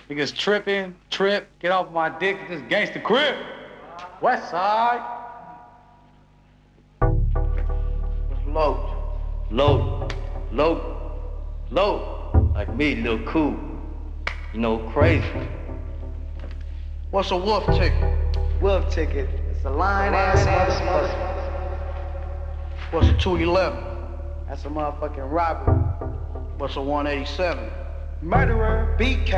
Niggas tripping, get off my dick, this gangsta crib. West side. What's low. Like me, little cool. You know, crazy. What's a wolf ticket? Wolf ticket. It's a line ass motherfucker. What's a 211? That's a motherfucking robbery. What's a 187? Murderer. BK.